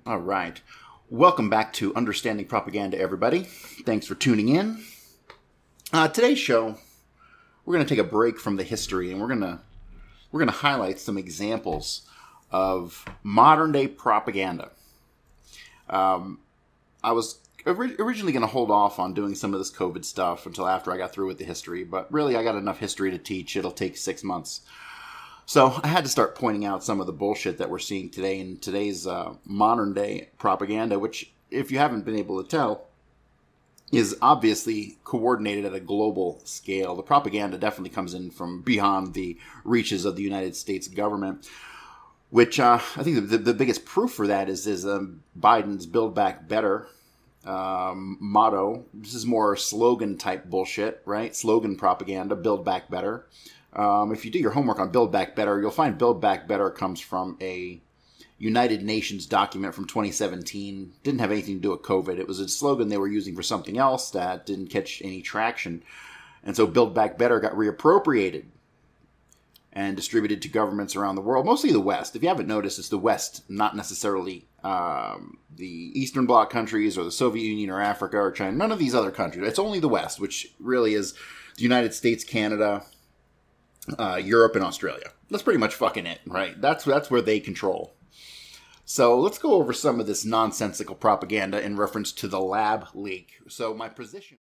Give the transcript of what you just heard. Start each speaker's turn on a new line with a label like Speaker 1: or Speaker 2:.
Speaker 1: All right. Welcome back to Understanding Propaganda, everybody. Thanks for tuning in. Today's show, we're going to take a break from the history, and we're going to highlight some examples of modern day propaganda. I was originally going to hold off on doing some of this COVID stuff until after I got through with the history, but really I got enough history to teach. It'll take 6 months. So I had to start pointing out some of the bullshit that we're seeing today in today's modern day propaganda, which, if you haven't been able to tell, is obviously coordinated at a global scale. The propaganda definitely comes in from beyond the reaches of the United States government, which I think the biggest proof for that is Biden's Build Back Better motto. This is more slogan type bullshit, right? Slogan propaganda, Build Back Better. If you do your homework on Build Back Better, you'll find Build Back Better comes from a United Nations document from 2017. Didn't have anything to do with COVID. It was a slogan they were using for something else that didn't catch any traction. And so Build Back Better got reappropriated and distributed to governments around the world, mostly the West. If you haven't noticed, it's the West, not necessarily the Eastern Bloc countries or the Soviet Union or Africa or China. None of these other countries. It's only the West, which really is the United States, Canada, Europe, and Australia. That's pretty much fucking it, right? That's where they control. So let's go over some of this nonsensical propaganda in reference to the lab leak. So my position...